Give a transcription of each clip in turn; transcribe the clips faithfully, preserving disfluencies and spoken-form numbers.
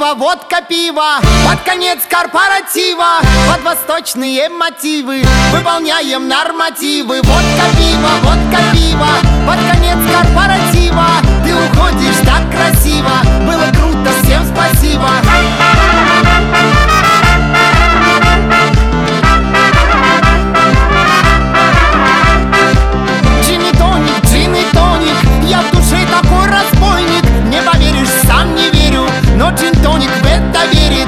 пиво, водка, пиво. Под конец корпоратива, под восточные мотивы выполняем нормативы. Водка, пиво, водка, пиво. Под конец корпоратива ты уходишь так красиво. Было круто, всем спасибо. Джин и тоник, джин и тоник. Я в душе такой разбойник. Не поверишь, сам не верю, но джин-тоник в это верит.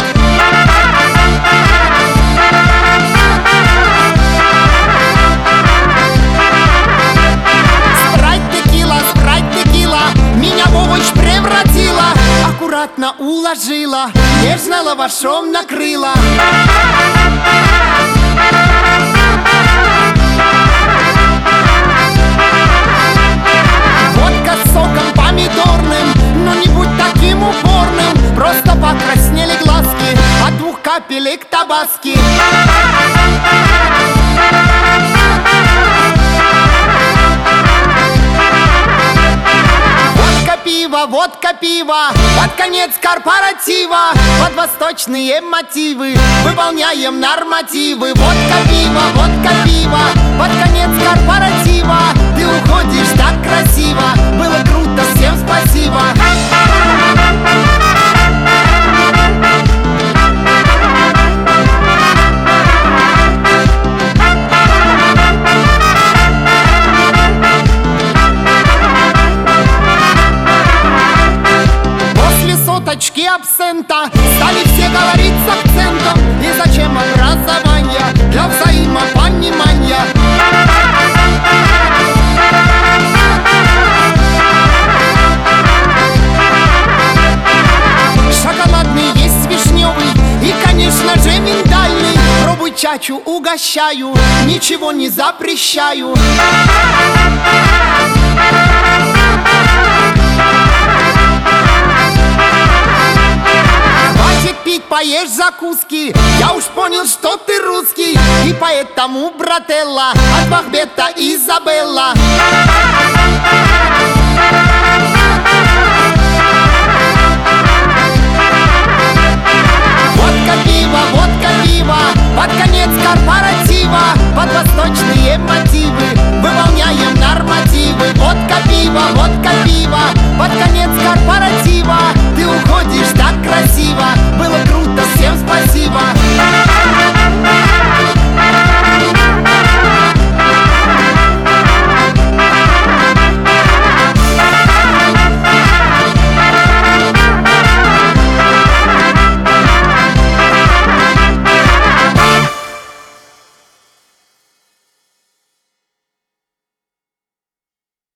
Спрайт, текила, спрайт, текила меня в овощ превратила. Аккуратно уложила, нежно лавашом накрыла. Водка с соком помидорным, но не будь таким упорным. Просто покраснели глазки от двух капелек табаски. Водка, пиво, водка, пиво. Под конец корпоратива, под восточные мотивы выполняем нормативы. Водка, пиво, водка, пиво. Под конец корпоратива ты уходишь так красиво. Было круто, всем спасибо. После соточки абсента стали все говорить с акцентом. И зачем образование для взаимопонимания? Шоколадный есть вишневый и, конечно же, миндальный. Пробуй чачу, угощаю, ничего не запрещаю. Хватит пить, поешь закуски. Я уж понял, что ты русский, и поэтому, брателла, от Махбета Изабелла. Водка, пиво, водка, пиво. Под конец корпоратива, под восточные